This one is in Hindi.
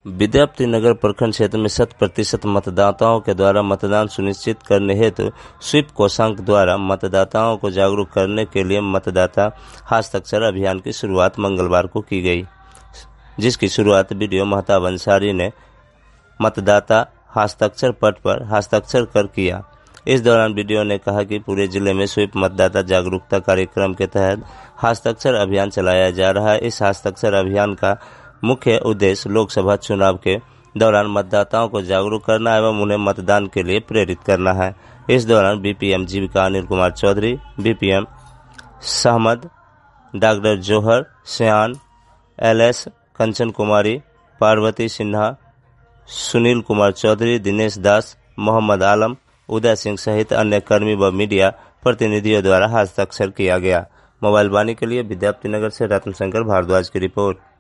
विद्यापतिनगर प्रखंड क्षेत्र में 100% मतदाताओं के द्वारा मतदान सुनिश्चित करने हेतु स्वीप कोषांग द्वारा मतदाताओं को जागरूक करने के लिए मतदाता हस्ताक्षर अभियान की शुरुआत मंगलवार को की गई, जिसकी शुरुआत वीडियो महताब अंसारी ने मतदाता हस्ताक्षर पट पर हस्ताक्षर कर किया। इस दौरान वीडियो ने कहा कि पूरे जिले में स्वीप मतदाता जागरूकता कार्यक्रम के तहत हस्ताक्षर अभियान चलाया जा रहा है। इस हस्ताक्षर अभियान का मुख्य उद्देश्य लोकसभा चुनाव के दौरान मतदाताओं को जागरूक करना एवं उन्हें मतदान के लिए प्रेरित करना है। इस दौरान BPM Jeevika Anil Kumar Chaudhary, BPM Sahmad, doctor Johar Siyan, LS Kanchan Kumari, Parvati Sinha, Sunil Kumar Chaudhary, Dinesh Das, Mohammad Alam, Uday Singh सहित अन्य कर्मी व मीडिया प्रतिनिधियों द्वारा हस्ताक्षर किया गया। मोबाइल वाणी के लिए विद्यापतिनगर से रत्न शंकर भारद्वाज की रिपोर्ट।